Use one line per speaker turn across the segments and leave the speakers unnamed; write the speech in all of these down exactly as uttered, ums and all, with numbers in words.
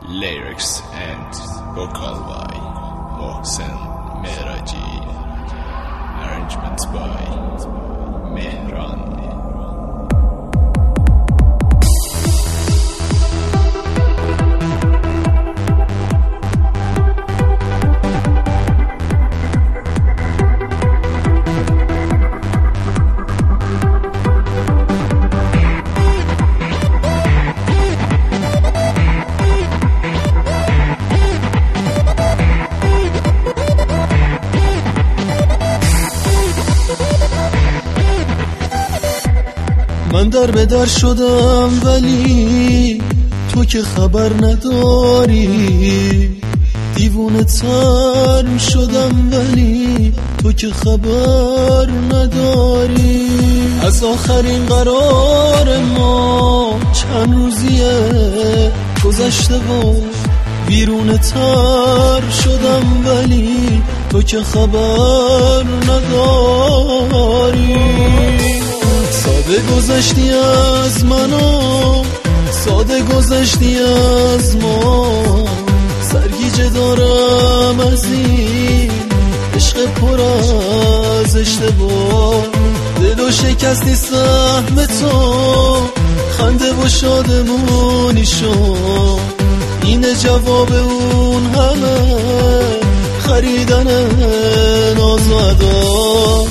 Lyrics and vocal by Mohsen Meraji. Arrangements by Mehran.
من در به در شدم ولی تو که خبر نداری، دیوونه تر شدم ولی تو که خبر نداری. از آخرین قرار ما چند روزیه گذشته و بیرونه تر شدم ولی تو که خبر نداری. ساده گذشتی از منو، ساده گذشتی از ما، سرگیجه دارم از این عشق پر از اشتباه. دل و شکستی سهم تو، خنده و شادمونی شد، اینه جواب اون همه خریدن ناز و ادا.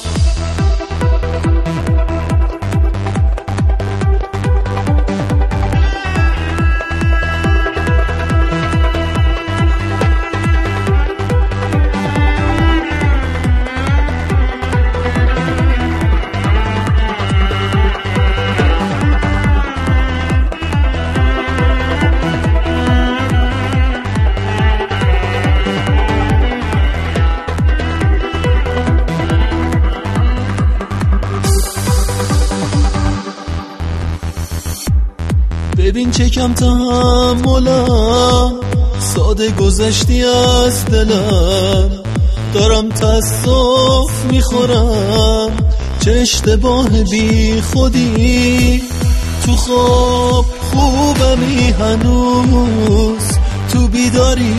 ببین چه کم تحملم، ساده گذشتی از دلم، دارم تاسف میخورم چه اشتباه بی خودی. تو خواب خوبمی هنوز، تو بیداری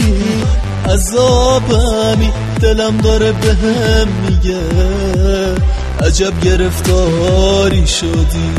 عذابمی، دلم داره بهم میگه عجب گرفتاری شدی.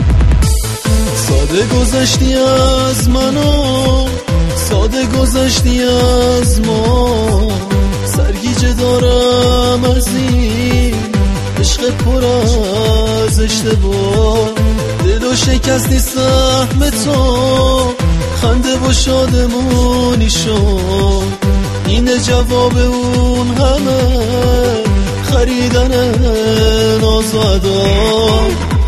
ساده گذشتی از منو، ساده گذشتی از ما، سرگیجه دارم از این عشق پر از اشتباه. دل و شکستی سهم تو، خنده و شادمونی شد، اینه جواب اون همه خریدن ناز و ادا.